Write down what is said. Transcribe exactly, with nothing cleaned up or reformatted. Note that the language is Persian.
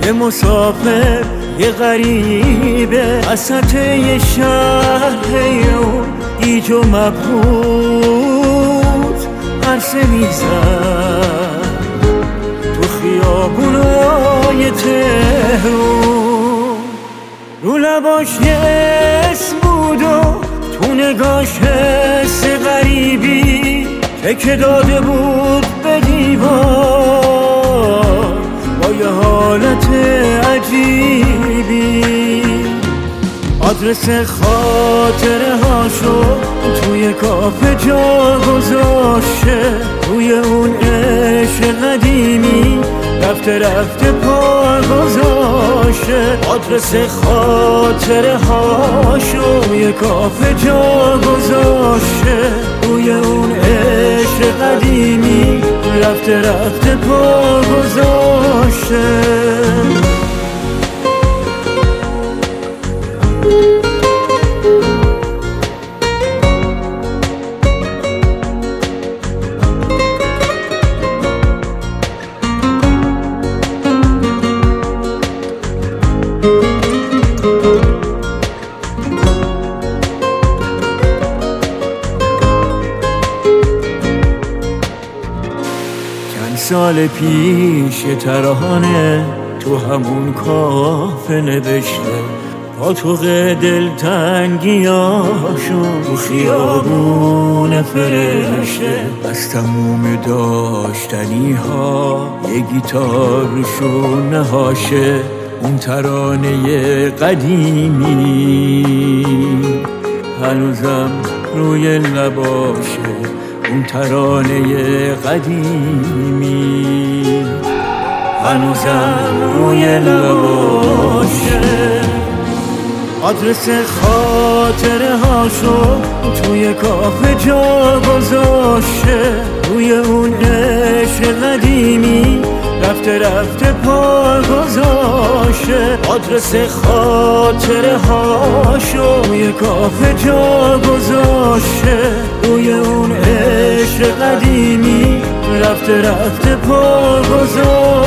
یه مسافر یه غریبه وسط یه شهر حیرون گیج و مبهوت عرصه میزد تو خیابونای تهرون. رو لباش یه اسم بود و تو نگاش حس غریبی تکه داده بود به دیوار با یه حالت عجیبی. آدرس خاطره هاشو توی کافه جا گذاشته، توی اون عشق قدیمی رفته رفته پا گذاشته. آدرس خاطره هاشو توی کافه جا گذاشته، توی اون عشق قدیمی رفته رفته پا گذاشته. سال پیش یه ترانه تو همون کافه نوشته، پاتوق دلتنگیاشو تو خیابون فرشته. از تموم داشتنی ها یه گیتار روشون نهاشه، اون ترانه قدیمی هنوزم روی لباشه، اون ترانه قدیمی هنوزم روی لباشه. آدرس خاطره هاشو توی کافه جا گذاشته، توی اون عشق قدیمی رفته رفته پا گذاشته. آدرس خاطره هاشو توی کافه جا گذاشته، توی اون عشق قدیمی رفته رفته پا گذاشته.